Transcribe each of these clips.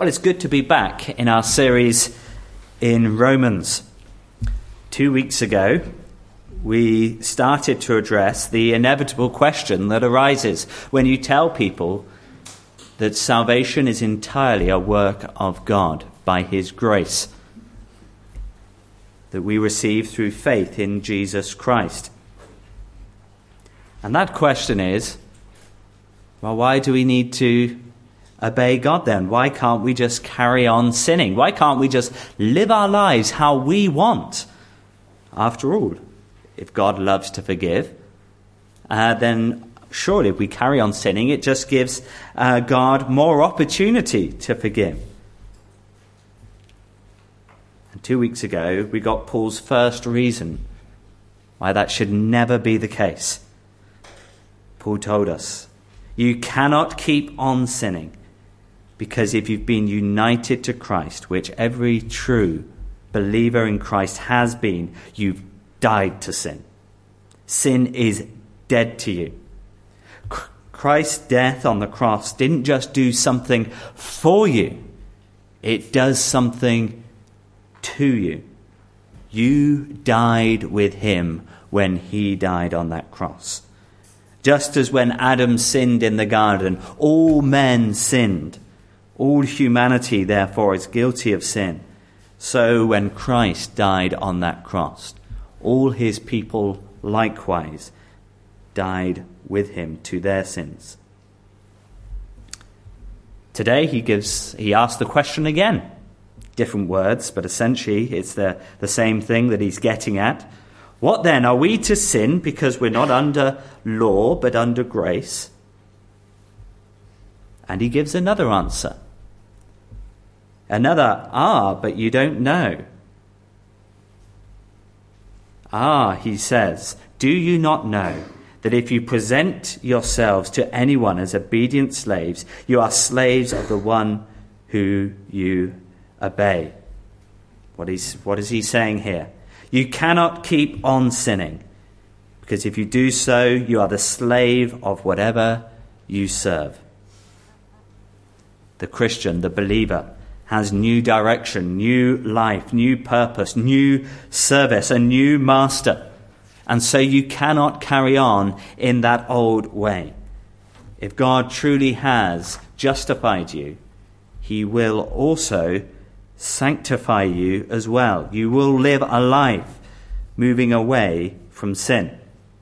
Well, it's good to be back in our series in Romans. 2 weeks ago, we started to address the inevitable question that arises when you tell people that salvation is entirely a work of God by his grace, that we receive through faith in Jesus Christ. And that question is, well, why do we need to obey God then? Why can't we just carry on sinning? Why can't we just live our lives how we want? After all, if God loves to forgive, then surely if we carry on sinning, it just gives God more opportunity to forgive. And 2 weeks ago, we got Paul's first reason why that should never be the case. Paul told us, you cannot keep on sinning, because if you've been united to Christ, which every true believer in Christ has been, you've died to sin. Sin is dead to you. Christ's death on the cross didn't just do something for you. It does something to you. You died with him when he died on that cross. Just as when Adam sinned in the garden, all men sinned. All humanity, therefore, is guilty of sin. So when Christ died on that cross, all his people likewise died with him to their sins. Today he asks the question again. Different words, but essentially it's the same thing that he's getting at. What then? Are we to sin because we're not under law but under grace? And he gives another answer. Another, but you don't know. He says, do you not know that if you present yourselves to anyone as obedient slaves, you are slaves of the one who you obey? What is he saying here? You cannot keep on sinning, because if you do so, you are the slave of whatever you serve. The Christian, the believer, has new direction, new life, new purpose, new service, a new master. And so you cannot carry on in that old way. If God truly has justified you, he will also sanctify you as well. You will live a life moving away from sin.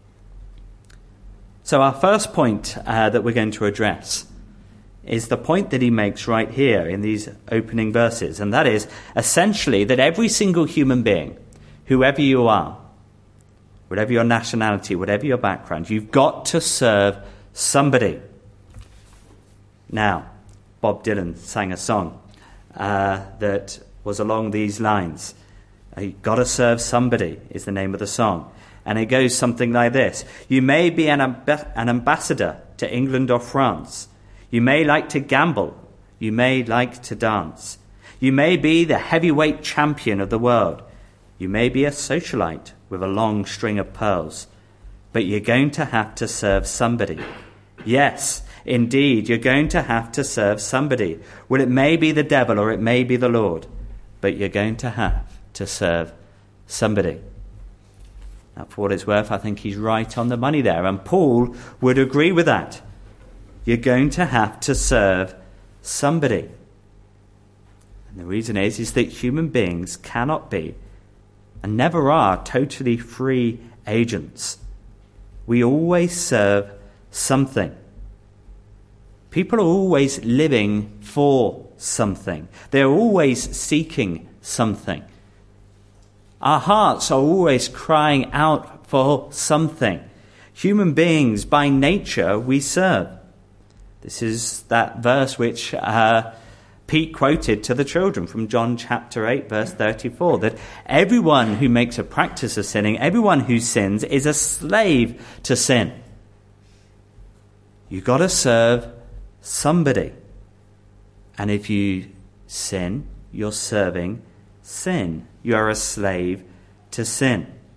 So our first point that we're going to address is the point that he makes right here in these opening verses, and that is essentially that every single human being, whoever you are, whatever your nationality, whatever your background, you've got to serve somebody. Now, Bob Dylan sang a song that was along these lines. You've got to serve somebody is the name of the song. And it goes something like this. You may be an ambassador to England or France. You may like to gamble. You may like to dance. You may be the heavyweight champion of the world. You may be a socialite with a long string of pearls. But you're going to have to serve somebody. Yes, indeed, you're going to have to serve somebody. Well, it may be the devil or it may be the Lord, but you're going to have to serve somebody. Now, for what it's worth, I think he's right on the money there, and Paul would agree with that. You're going to have to serve somebody. And the reason is that human beings cannot be and never are totally free agents. We always serve something. People are always living for something. They're always seeking something. Our hearts are always crying out for something. Human beings, by nature, we serve. This is that verse which Pete quoted to the children from John chapter 8, verse 34, that everyone who makes a practice of sinning, everyone who sins, is a slave to sin. You've got to serve somebody. And if you sin, you're serving sin. You are a slave to sin.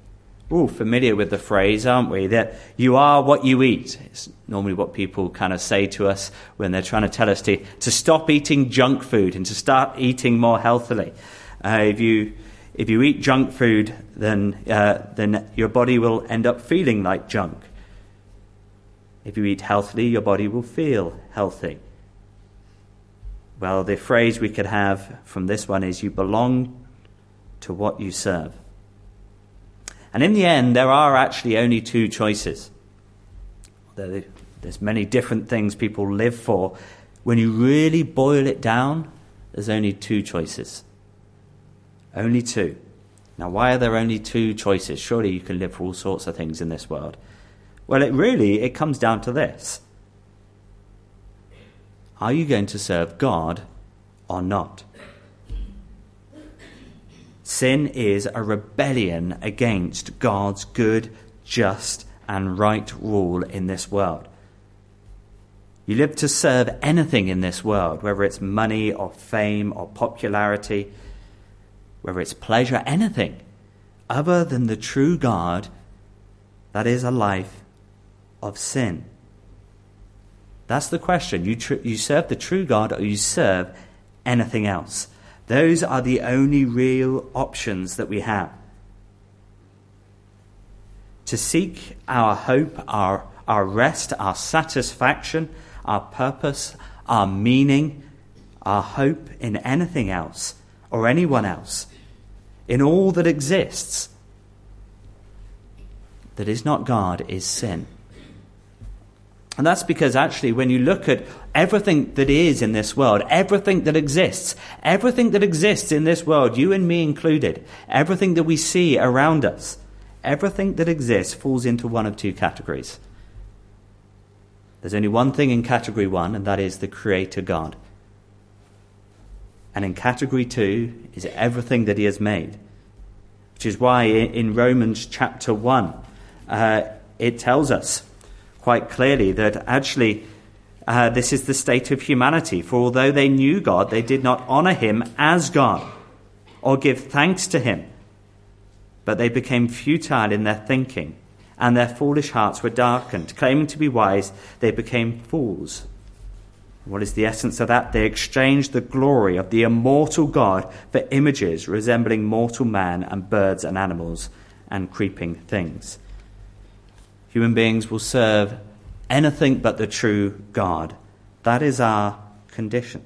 We're all familiar with the phrase, aren't we? That you are what you eat. It's normally what people kind of say to us when they're trying to tell us to stop eating junk food and to start eating more healthily. If you eat junk food, then your body will end up feeling like junk. If you eat healthily, your body will feel healthy. Well, the phrase we could have from this one is, you belong to what you serve. And in the end, there are actually only two choices. There's many different things people live for. When you really boil it down, there's only two choices. Only two. Now, why are there only two choices? Surely you can live for all sorts of things in this world. Well, it comes down to this. Are you going to serve God or not? Sin is a rebellion against God's good, just, and right rule in this world. You live to serve anything in this world, whether it's money or fame or popularity, whether it's pleasure, anything other than the true God, that is a life of sin. That's the question. You serve the true God or you serve anything else. Those are the only real options that we have. To seek our hope, our rest, our satisfaction, our purpose, our meaning, our hope in anything else or anyone else, in all that exists, that is not God, is sin. And that's because actually when you look at everything that is in this world, everything that exists in this world, you and me included, everything that we see around us, everything that exists falls into one of two categories. There's only one thing in category one, and that is the Creator God. And in category two is everything that he has made. Which is why in Romans chapter 1, it tells us quite clearly that actually this is the state of humanity. For although they knew God, they did not honor him as God or give thanks to him. But they became futile in their thinking, and their foolish hearts were darkened. Claiming to be wise, they became fools. What is the essence of that? They exchanged the glory of the immortal God for images resembling mortal man and birds and animals and creeping things. Human beings will serve anything but the true God. That is our condition.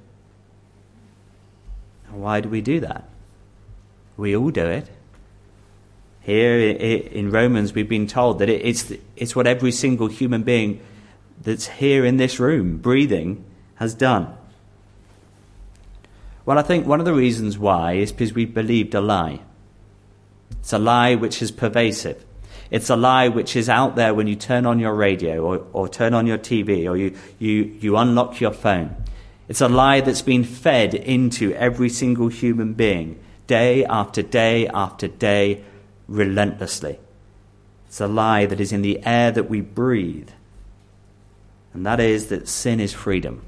And why do we do that? We all do it. Here in Romans, we've been told that it's what every single human being that's here in this room, breathing, has done. Well, I think one of the reasons why is because we believed a lie. It's a lie which is pervasive. It's a lie which is out there when you turn on your radio or turn on your TV or you unlock your phone. It's a lie that's been fed into every single human being, day after day after day, relentlessly. It's a lie that is in the air that we breathe. And that is that sin is freedom.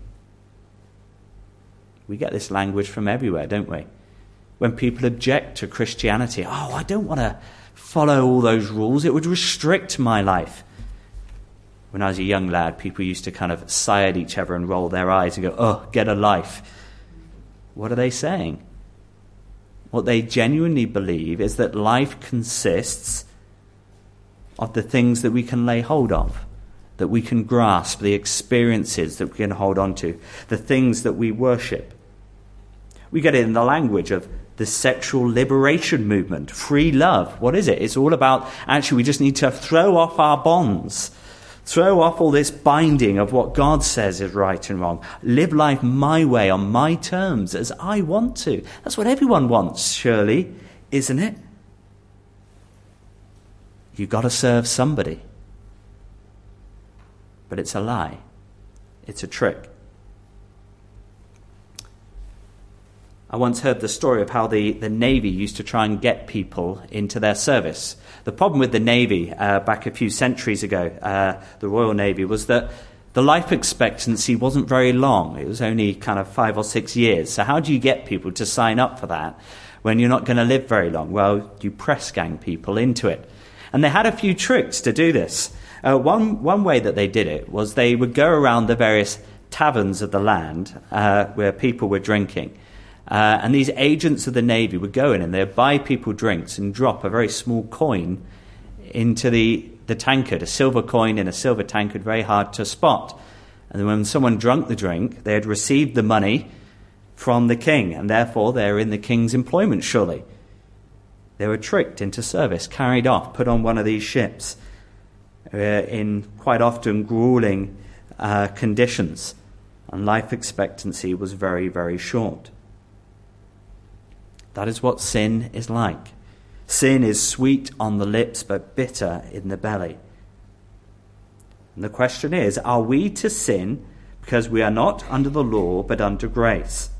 We get this language from everywhere, don't we? When people object to Christianity, I don't want to follow all those rules. It would restrict my life. When I was a young lad, people used to kind of sigh at each other and roll their eyes and go, get a life. What are they saying? What they genuinely believe is that life consists of the things that we can lay hold of, that we can grasp, the experiences that we can hold on to, the things that we worship. We get it in the language of the sexual liberation movement, free love. What is it? It's all about, actually, we just need to throw off our bonds, throw off all this binding of what God says is right and wrong. Live life my way, on my terms, as I want to. That's what everyone wants, surely, isn't it? You've got to serve somebody. But it's a lie. It's a trick. I once heard the story of how the Navy used to try and get people into their service. The problem with the Navy back a few centuries ago, the Royal Navy, was that the life expectancy wasn't very long. It was only kind of 5 or 6 years. So how do you get people to sign up for that when you're not going to live very long? Well, you press gang people into it. And they had a few tricks to do this. One way that they did it was they would go around the various taverns of the land where people were drinking. And these agents of the Navy would go in and they'd buy people drinks and drop a very small coin into the tankard, a silver coin in a silver tankard, very hard to spot. And then when someone drank the drink, they had received the money from the king, and therefore they're in the king's employment, surely. They were tricked into service, carried off, put on one of these ships in quite often grueling conditions, and life expectancy was very, very short. That is what sin is like. Sin is sweet on the lips, but bitter in the belly. And the question is, are we to sin because we are not under the law, but under grace?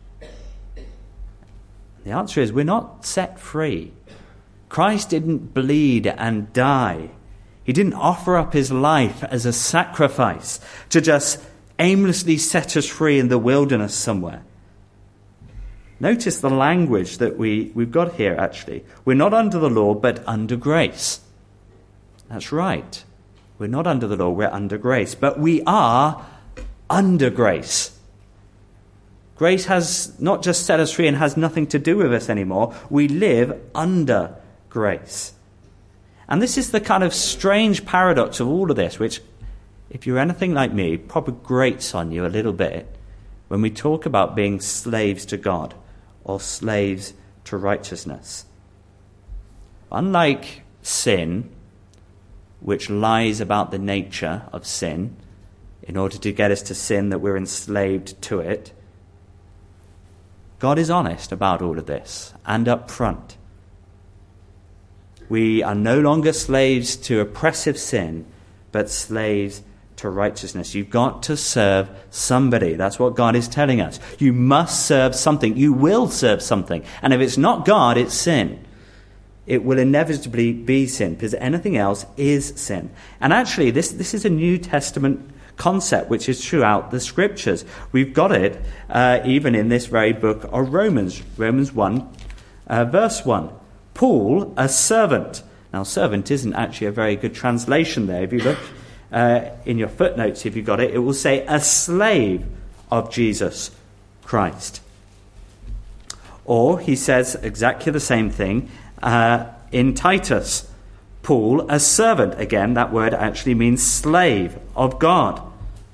The answer is, we're not set free. Christ didn't bleed and die. He didn't offer up his life as a sacrifice to just aimlessly set us free in the wilderness somewhere. Notice the language that we've got here, actually. We're not under the law, but under grace. That's right. We're not under the law, we're under grace. But we are under grace. Grace has not just set us free and has nothing to do with us anymore. We live under grace. And this is the kind of strange paradox of all of this, which, if you're anything like me, probably grates on you a little bit when we talk about being slaves to God or slaves to righteousness. Unlike sin, which lies about the nature of sin in order to get us to sin, that we're enslaved to it, God is honest about all of this and up front. We are no longer slaves to oppressive sin, but slaves to righteousness. You've got to serve somebody. That's what God is telling us. You must serve something. You will serve something. And if it's not God, it's sin. It will inevitably be sin, because anything else is sin. And actually, this is a New Testament concept which is throughout the Scriptures. We've got it even in this very book of Romans 1, verse 1. Paul, a servant. Now, servant isn't actually a very good translation there. If you look in your footnotes, if you've got it, it will say a slave of Jesus Christ. Or he says exactly the same thing in Titus. Paul, a servant. Again, that word actually means slave of God.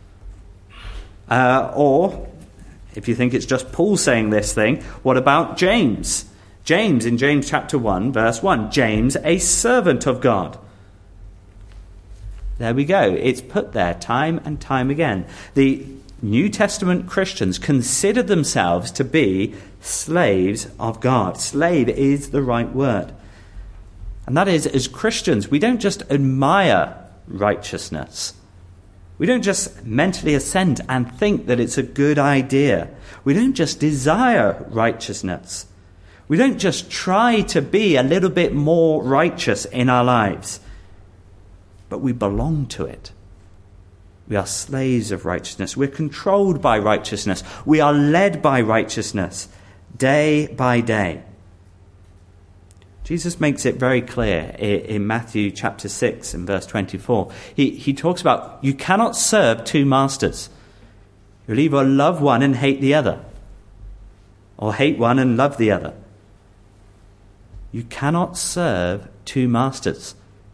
Or, if you think it's just Paul saying this thing, what about James? James, in James chapter 1, verse 1, James, a servant of God. There we go. It's put there time and time again. The New Testament Christians consider themselves to be slaves of God. Slave is the right word. And that is, as Christians, we don't just admire righteousness. We don't just mentally assent and think that it's a good idea. We don't just desire righteousness. We don't just try to be a little bit more righteous in our lives, but we belong to it. We are slaves of righteousness. We're controlled by righteousness. We are led by righteousness day by day. Jesus makes it very clear in Matthew chapter 6 and verse 24. He talks about you cannot serve two masters. You'll either love one and hate the other, or hate one and love the other. You cannot serve two masters.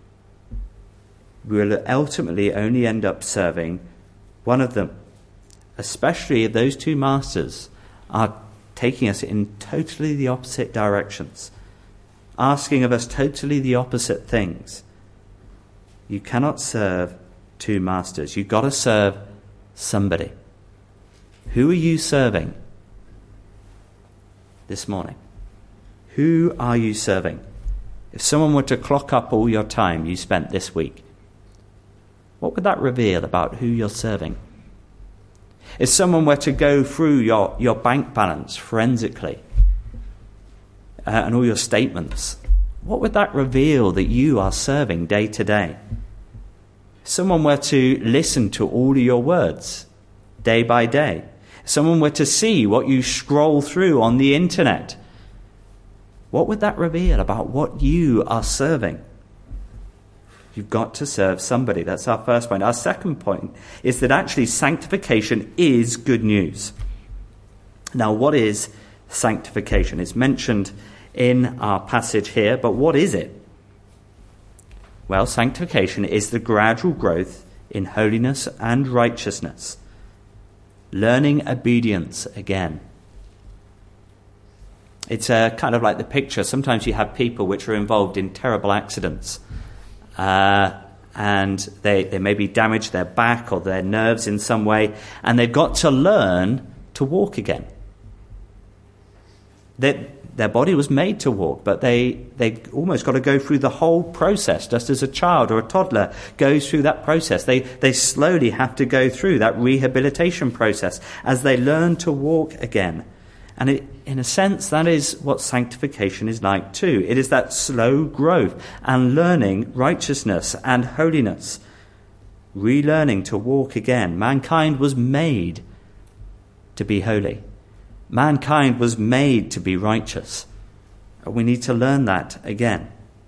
We will ultimately only end up serving one of them, especially if those two masters are taking us in totally the opposite directions, asking of us totally the opposite things. You cannot serve two masters. You've got to serve somebody. Who are you serving this morning? Who are you serving? If someone were to clock up all your time you spent this week, what would that reveal about who you're serving? If someone were to go through your bank balance forensically and all your statements, what would that reveal that you are serving day to day? If someone were to listen to all of your words day by day, if someone were to see what you scroll through on the internet, what would that reveal about what you are serving? You've got to serve somebody. That's our first point. Our second point is that actually sanctification is good news. Now, what is sanctification? It's mentioned in our passage here, but what is it? Well, sanctification is the gradual growth in holiness and righteousness, learning obedience again. It's kind of like the picture. Sometimes you have people which are involved in terrible accidents, and they maybe damage their back or their nerves in some way, and they've got to learn to walk again. Their body was made to walk, but they almost got to go through the whole process, just as a child or a toddler goes through that process. They slowly have to go through that rehabilitation process as they learn to walk again. And in a sense, that is what sanctification is like too. It is that slow growth and learning righteousness and holiness, relearning to walk again. Mankind was made to be holy. Mankind was made to be righteous. We need to learn that again.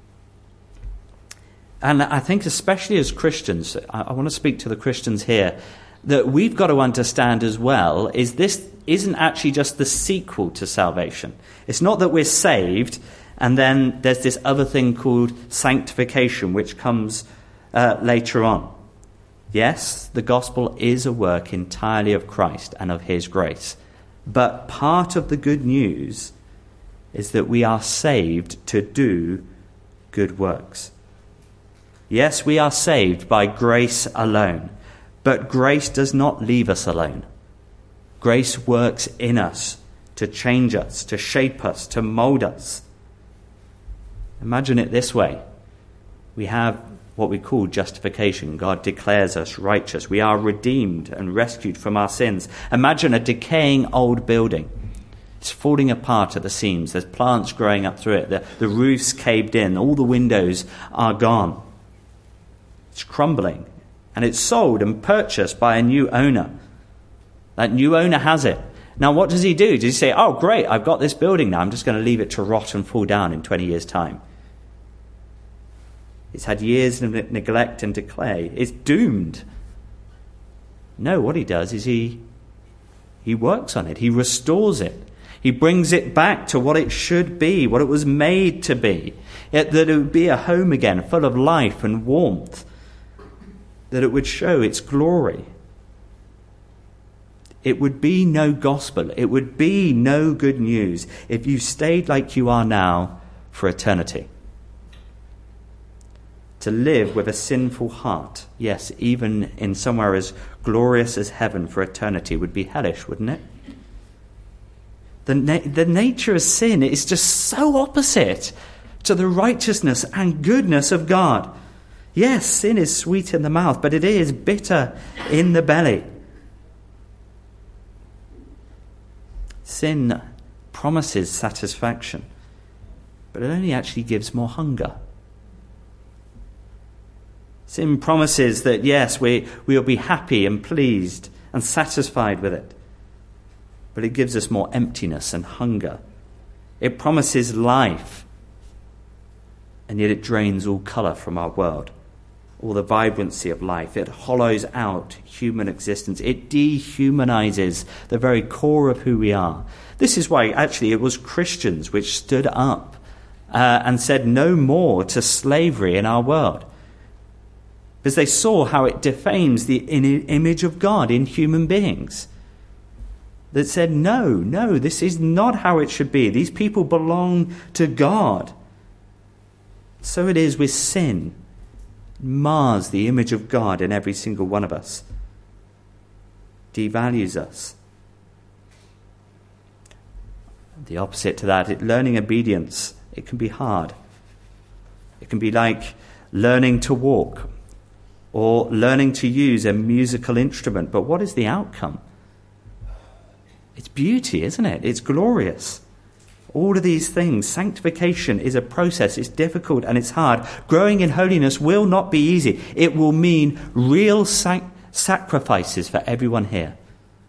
And I think especially as Christians, I want to speak to the Christians here, that we've got to understand as well is this isn't actually just the sequel to salvation. It's not that we're saved and then there's this other thing called sanctification which comes later on. Yes, the gospel is a work entirely of Christ and of his grace. But part of the good news is that we are saved to do good works. Yes, we are saved by grace alone, but grace does not leave us alone. Grace works in us to change us, to shape us, to mold us. Imagine it this way. We have what we call justification. God declares us righteous. We are redeemed and rescued from our sins. Imagine a decaying old building. It's falling apart at the seams. There's plants growing up through it. The roof's caved in. All the windows are gone. It's crumbling. And it's sold and purchased by a new owner. That new owner has it. Now, what does he do? Does he say, oh, great, I've got this building now. I'm just going to leave it to rot and fall down in 20 years' time? It's had years of neglect and decay. It's doomed. No, what he does is he works on it. He restores it. He brings it back to what it should be, what it was made to be. That it would be a home again, full of life and warmth. That it would show its glory. It would be no gospel. It would be no good news if you stayed like you are now for eternity. To live with a sinful heart, yes, even in somewhere as glorious as heaven for eternity would be hellish, wouldn't it? The nature of sin is just so opposite to the righteousness and goodness of God. Yes, sin is sweet in the mouth, but it is bitter in the belly. Sin promises satisfaction, but it only actually gives more hunger. Sin promises that, yes, we'll be happy and pleased and satisfied with it. But it gives us more emptiness and hunger. It promises life, and yet it drains all colour from our world, all the vibrancy of life. It hollows out human existence. It dehumanises the very core of who we are. This is why, actually, it was Christians which stood up and said no more to slavery in our world. Because they saw how it defames the image of God in human beings. That said, no, this is not how it should be. These people belong to God. So it is with sin. It mars the image of God in every single one of us. Devalues us. The opposite to that, learning obedience, it can be hard. It can be like learning to walk or learning to use a musical instrument. But what is the outcome? It's beauty, isn't it? It's glorious. All of these things. Sanctification is a process. It's difficult and it's hard. Growing in holiness will not be easy. It will mean real sacrifices for everyone here.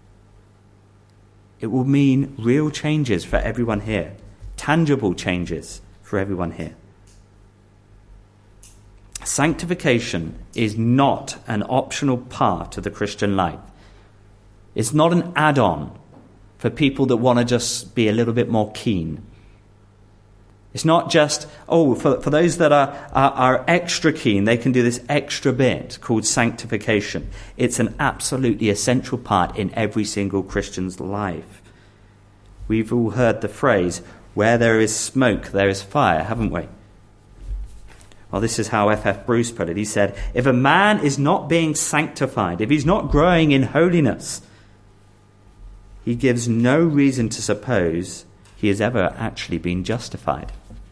It will mean real changes for everyone here. Tangible changes for everyone here. Sanctification is not an optional part of the Christian life. It's not an add-on for people that want to just be a little bit more keen. It's not just, for those that are extra keen, they can do this extra bit called sanctification. It's an absolutely essential part in every single Christian's life. We've all heard the phrase, where there is smoke, there is fire, haven't we? Well, this is how F.F. Bruce put it. He said, if a man is not being sanctified, if he's not growing in holiness, he gives no reason to suppose he has ever actually been justified.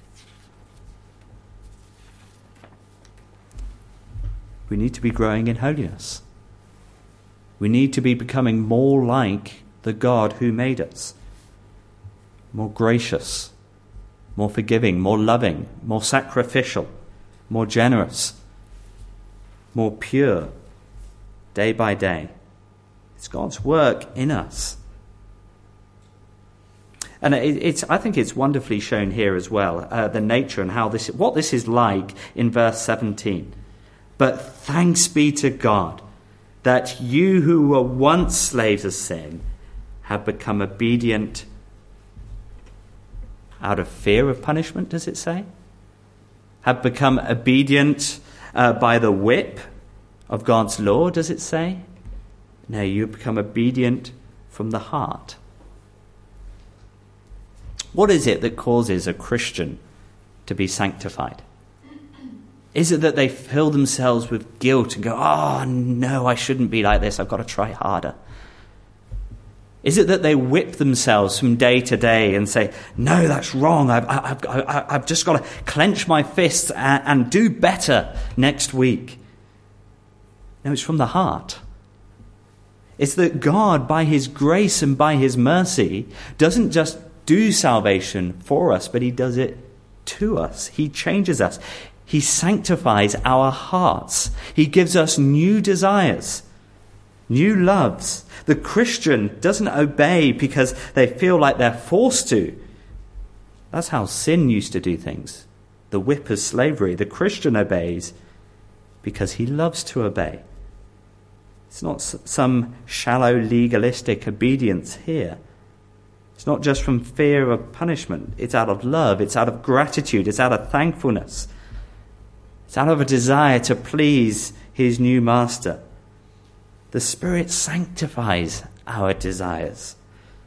We need to be growing in holiness. We need to be becoming more like the God who made us. More gracious, more forgiving, more loving, more sacrificial, more generous, more pure, day by day. It's God's work in us. And I think it's wonderfully shown here as well, the nature and what this is like in verse 17. But thanks be to God that you who were once slaves of sin have become obedient out of fear of punishment, does it say? Have become obedient by the whip of God's law, does it say? No, you become obedient from the heart. What is it that causes a Christian to be sanctified? Is it that they fill themselves with guilt and go, oh no, I shouldn't be like this, I've got to try harder? Is it that they whip themselves from day to day and say, no, that's wrong, I've just got to clench my fists and do better next week? No, it's from the heart. It's that God, by his grace and by his mercy, doesn't just do salvation for us, but he does it to us. He changes us. He sanctifies our hearts. He gives us new desires, new loves. The Christian doesn't obey because they feel like they're forced to. That's how sin used to do things. The whip is slavery. The Christian obeys because he loves to obey. It's not some shallow legalistic obedience here. It's not just from fear of punishment. It's out of love. It's out of gratitude. It's out of thankfulness. It's out of a desire to please his new master. The Spirit sanctifies our desires.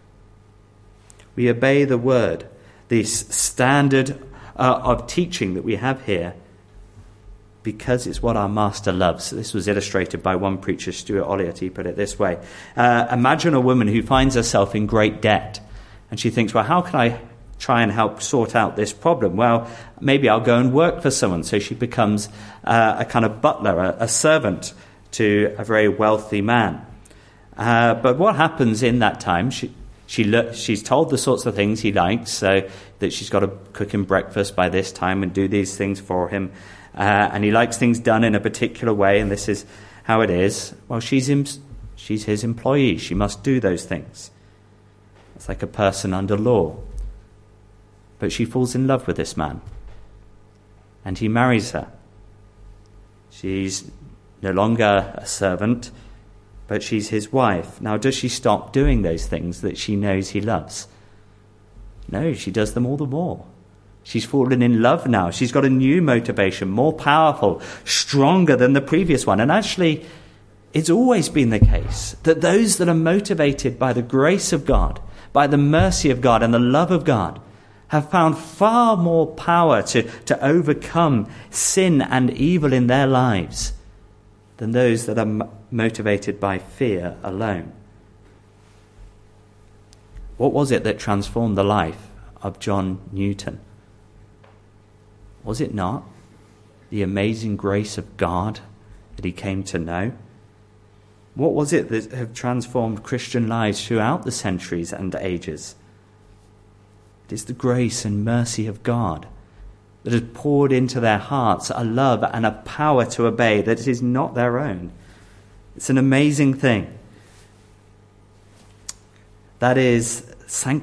We obey the word, this standard of teaching that we have here, because it's what our master loves. This was illustrated by one preacher, Stuart Olliott. He put it this way. Imagine a woman who finds herself in great debt, and she thinks, well, how can I try and help sort out this problem? Well, maybe I'll go and work for someone. So she becomes a kind of butler, a servant to a very wealthy man. But what happens in that time, she's told the sorts of things he likes, so that she's got to cook him breakfast by this time and do these things for him. And he likes things done in a particular way, and this is how it is. Well, she's his employee. She must do those things. It's like a person under law. But she falls in love with this man, and he marries her. She's no longer a servant, but she's his wife. Now, does she stop doing those things that she knows he loves? No, she does them all the more. She's fallen in love now. She's got a new motivation, more powerful, stronger than the previous one. And actually, it's always been the case that those that are motivated by the grace of God, by the mercy of God and the love of God, have found far more power to overcome sin and evil in their lives than those that are motivated by fear alone. What was it that transformed the life of John Newton? Was it not the amazing grace of God that he came to know? What was it that have transformed Christian lives throughout the centuries and ages? It is the grace and mercy of God that has poured into their hearts a love and a power to obey that is not their own. It's an amazing thing. That is,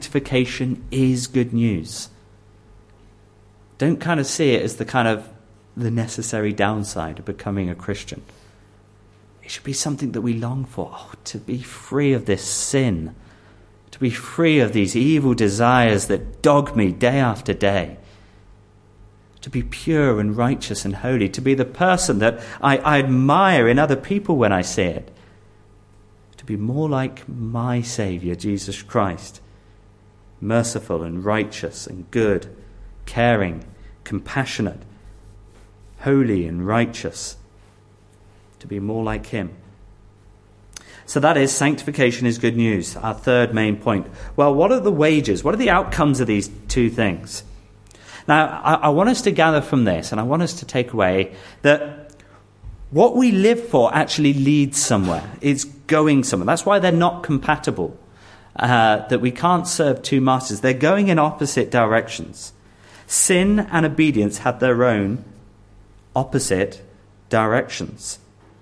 sanctification is good news. Don't kind of see it as the kind of the necessary downside of becoming a Christian. It should be something that we long for. Oh, to be free of this sin, to be free of these evil desires that dog me day after day, to be pure and righteous and holy, to be the person that I admire in other people when I see it, to be more like my Saviour, Jesus Christ, merciful and righteous and good, caring, compassionate, holy and righteous, to be more like him. So that is, sanctification is good news. Our third main point. Well, what are the wages? What are the outcomes of these two things? Now, I want us to gather from this, and I want us to take away that what we live for actually leads somewhere. It's going somewhere. That's why they're not compatible, that we can't serve two masters. They're going in opposite directions. Sin and obedience have their own opposite directions.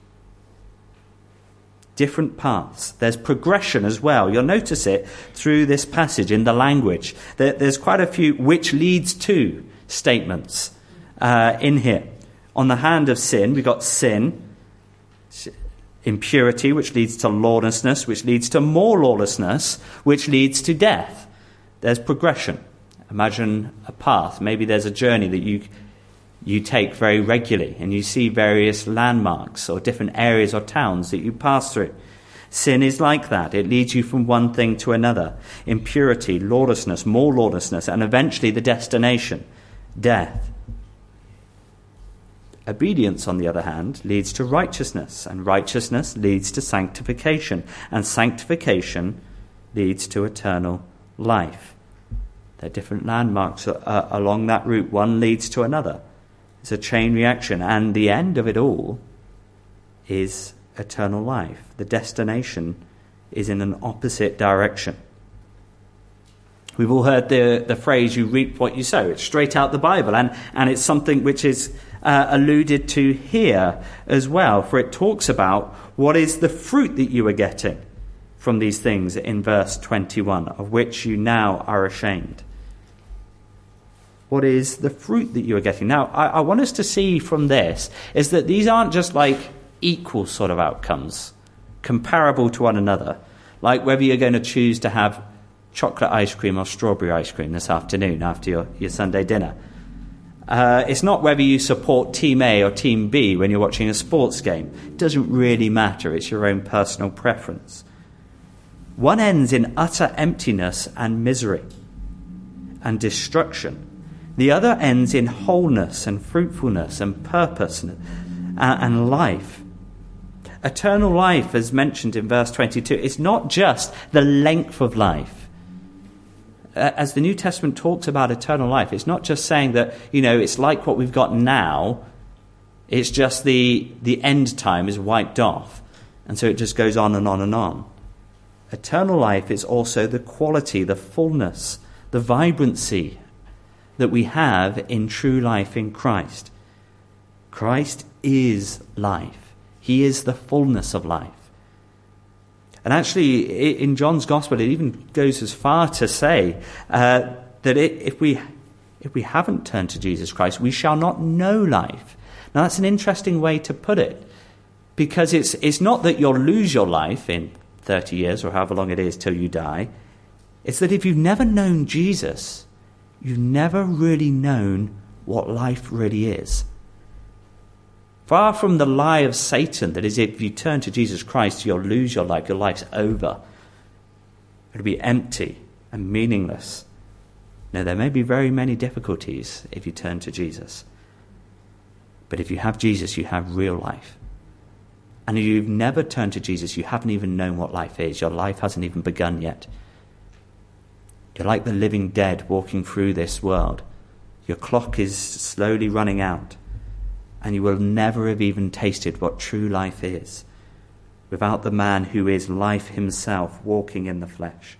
Different paths. There's progression as well. You'll notice it through this passage in the language. There's quite a few which leads to statements in here. On the hand of sin, we've got sin, impurity, which leads to lawlessness, which leads to more lawlessness, which leads to death. There's progression. Imagine a path. Maybe there's a journey that you take very regularly, and you see various landmarks or different areas or towns that you pass through. Sin is like that. It leads you from one thing to another. Impurity, lawlessness, more lawlessness, and eventually the destination, death. Obedience, on the other hand, leads to righteousness, and righteousness leads to sanctification, and sanctification leads to eternal life. There are different landmarks along that route. One leads to another. It's a chain reaction, and the end of it all is eternal life. The destination is in an opposite direction. We've all heard the phrase, you reap what you sow. It's straight out the Bible, and it's something which is alluded to here as well, for it talks about what is the fruit that you are getting from these things in verse 21, of which you now are ashamed. What is the fruit that you are getting? Now, I want us to see from this is that these aren't just like equal sort of outcomes, comparable to one another, like whether you're going to choose to have chocolate ice cream or strawberry ice cream this afternoon after your Sunday dinner. It's not whether you support Team A or Team B when you're watching a sports game. It doesn't really matter. It's your own personal preference. One ends in utter emptiness and misery and destruction. The other ends in wholeness and fruitfulness and purpose and life. Eternal life, as mentioned in verse 22, is not just the length of life. As the New Testament talks about eternal life, it's not just saying that, it's like what we've got now. It's just the end time is wiped off. And so it just goes on and on and on. Eternal life is also the quality, the fullness, the vibrancy that we have in true life in Christ. Christ is life. He is the fullness of life. And actually, in John's Gospel, it even goes as far to say that if we haven't turned to Jesus Christ, we shall not know life. Now, that's an interesting way to put it, because it's not that you'll lose your life in 30 years or however long it is till you die. It's that if you've never known Jesus, you've never really known what life really is. Far from the lie of Satan that is if you turn to Jesus Christ, you'll lose your life, your life's over. It'll be empty and meaningless. Now, there may be very many difficulties if you turn to Jesus. But if you have Jesus, you have real life. And if you've never turned to Jesus, you haven't even known what life is. Your life hasn't even begun yet. You're like the living dead walking through this world. Your clock is slowly running out, and you will never have even tasted what true life is without the man who is life himself walking in the flesh.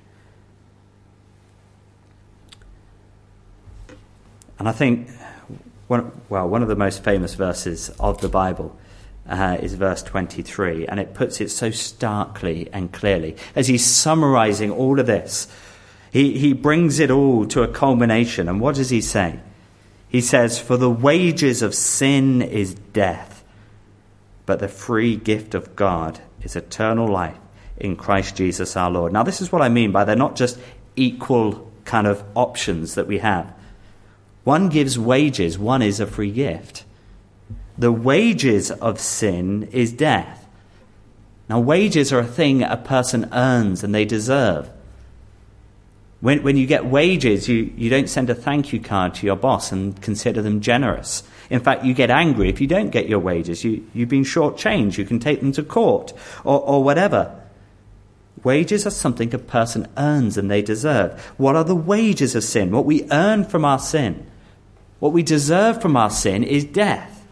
And I think one of the most famous verses of the Bible is verse 23, and it puts it so starkly and clearly. As he's summarizing all of this, he brings it all to a culmination. And what does he say? He says, "For the wages of sin is death, but the free gift of God is eternal life in Christ Jesus our Lord." Now, this is what I mean by they're not just equal kind of options that we have. One gives wages, one is a free gift. The wages of sin is death. Now, wages are a thing a person earns and they deserve. When you get wages, you don't send a thank you card to your boss and consider them generous. In fact, you get angry if you don't get your wages. You've been shortchanged. You can take them to court or whatever. Wages are something a person earns and they deserve. What are the wages of sin? What we earn from our sin. What we deserve from our sin is death.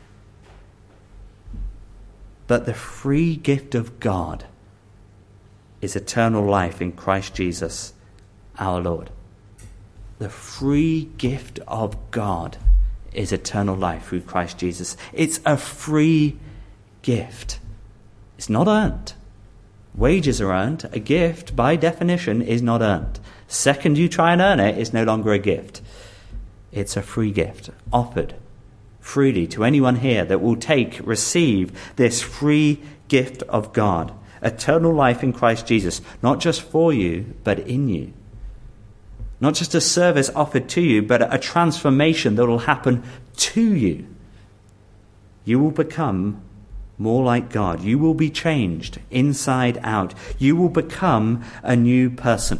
But the free gift of God is eternal life in Christ Jesus our Lord. The free gift of God is eternal life through Christ Jesus. It's a free gift. It's not earned. Wages are earned. A gift, by definition, is not earned. Second you try and earn it, it's no longer a gift. It's a free gift, offered freely to anyone here that will receive this free gift of God. Eternal life in Christ Jesus, not just for you, but in you. Not just a service offered to you, but a transformation that will happen to you. You will become more like God. You will be changed inside out. You will become a new person.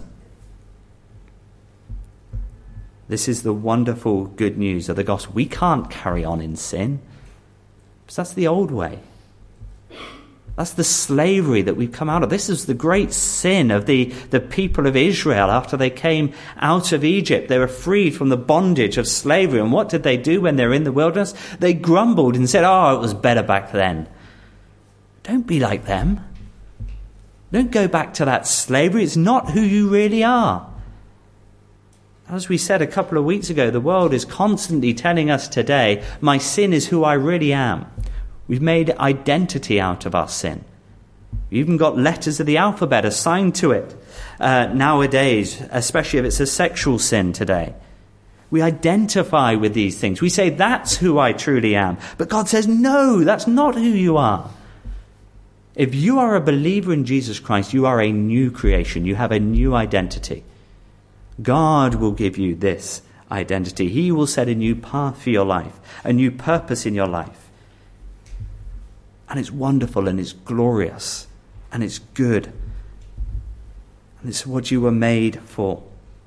This is the wonderful good news of the gospel. We can't carry on in sin, because that's the old way. That's the slavery that we've come out of. This is the great sin of the people of Israel after they came out of Egypt. They were freed from the bondage of slavery. And what did they do when they were in the wilderness? They grumbled and said, "Oh, it was better back then." Don't be like them. Don't go back to that slavery. It's not who you really are. As we said a couple of weeks ago, the world is constantly telling us today, my sin is who I really am. We've made identity out of our sin. We've even got letters of the alphabet assigned to it nowadays, especially if it's a sexual sin today. We identify with these things. We say, that's who I truly am. But God says, no, that's not who you are. If you are a believer in Jesus Christ, you are a new creation. You have a new identity. God will give you this identity. He will set a new path for your life, a new purpose in your life. And it's wonderful and it's glorious and it's good. And it's what you were made for.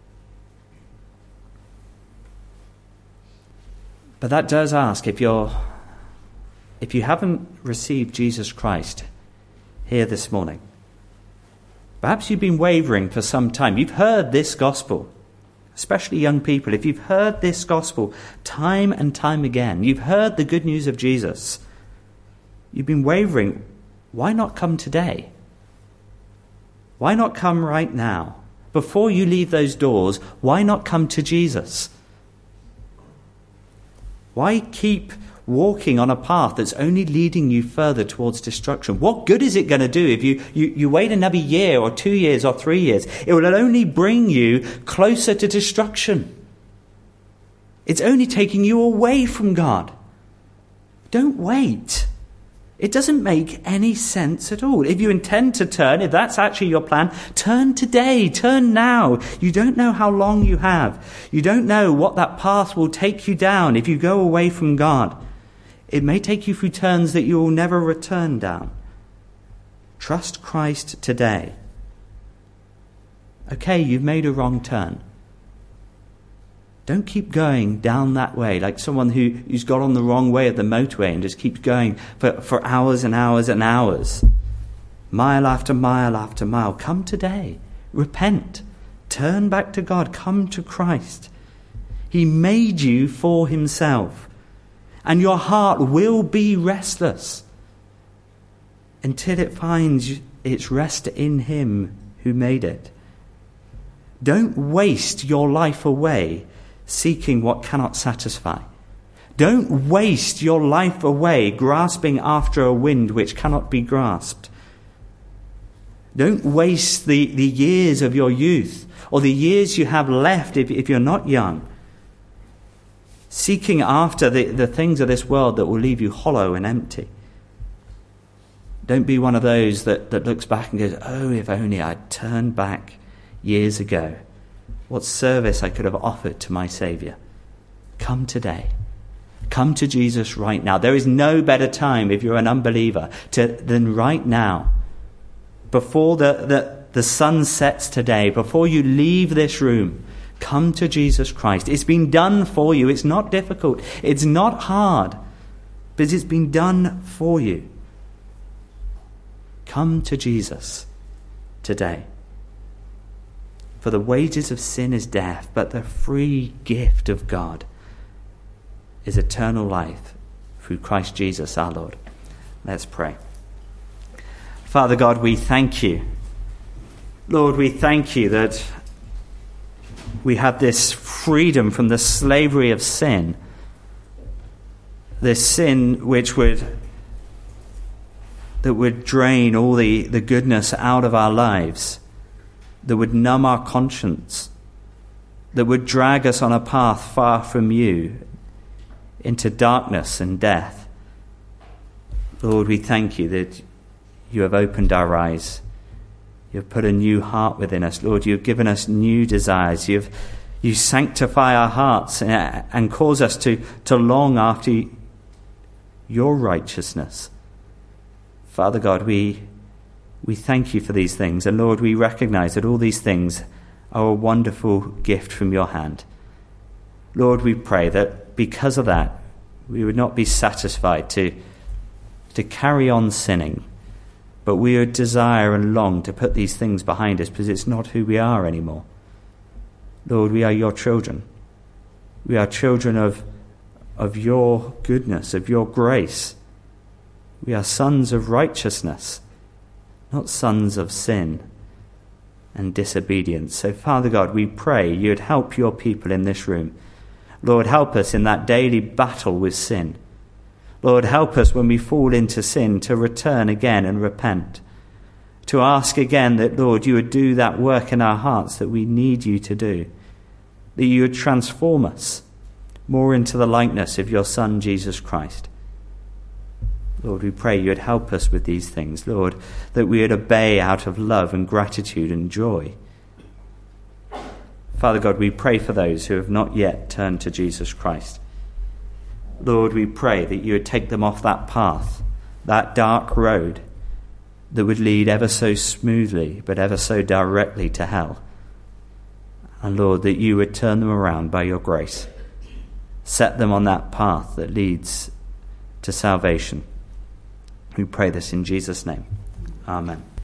But that does ask, if you haven't received Jesus Christ here this morning, perhaps you've been wavering for some time. You've heard this gospel, especially young people. If you've heard this gospel time and time again, you've heard the good news of Jesus, you've been wavering, why not come today? Why not come right now? Before you leave those doors, why not come to Jesus? Why keep walking on a path that's only leading you further towards destruction? What good is it going to do if you wait another year or 2 years or 3 years? It will only bring you closer to destruction. It's only taking you away from God. Don't wait. It doesn't make any sense at all. If you intend to turn, if that's actually your plan, turn today, turn now. You don't know how long you have. You don't know what that path will take you down if you go away from God. It may take you through turns that you will never return down. Trust Christ today. Okay, you've made a wrong turn. Don't keep going down that way like someone who's got on the wrong way of the motorway and just keeps going for hours and hours and hours. Mile after mile after mile. Come today. Repent. Turn back to God. Come to Christ. He made you for himself. And your heart will be restless until it finds its rest in him who made it. Don't waste your life away seeking what cannot satisfy. Don't waste your life away grasping after a wind which cannot be grasped. Don't waste the years of your youth or the years you have left if you're not young, seeking after the things of this world that will leave you hollow and empty. Don't be one of those that looks back and goes, oh, if only I'd turned back years ago. What service I could have offered to my Saviour. Come today. Come to Jesus right now. There is no better time, if you're an unbeliever, than right now. Before the sun sets today, before you leave this room, come to Jesus Christ. It's been done for you. It's not difficult. It's not hard. But it's been done for you. Come to Jesus today. For the wages of sin is death, but the free gift of God is eternal life through Christ Jesus our Lord. Let's pray. Father God, we thank you. Lord, we thank you that we have this freedom from the slavery of sin. This sin that would drain all the goodness out of our lives, that would numb our conscience, that would drag us on a path far from you into darkness and death. Lord, we thank you that you have opened our eyes. You have put a new heart within us. Lord, you have given us new desires. You sanctify our hearts and cause us to long after your righteousness. Father God, we thank you for these things. And Lord, we recognize that all these things are a wonderful gift from your hand. Lord, we pray that because of that, we would not be satisfied to carry on sinning, but we would desire and long to put these things behind us because it's not who we are anymore. Lord, we are your children. We are children of your goodness, of your grace. We are sons of righteousness, not sons of sin and disobedience. So, Father God, we pray you would help your people in this room. Lord, help us in that daily battle with sin. Lord, help us when we fall into sin to return again and repent. To ask again that, Lord, you would do that work in our hearts that we need you to do. That you would transform us more into the likeness of your Son, Jesus Christ. Lord, we pray you would help us with these things. Lord, that we would obey out of love and gratitude and joy. Father God, we pray for those who have not yet turned to Jesus Christ. Lord, we pray that you would take them off that path, that dark road that would lead ever so smoothly but ever so directly to hell. And Lord, that you would turn them around by your grace. Set them on that path that leads to salvation. We pray this in Jesus' name. Amen.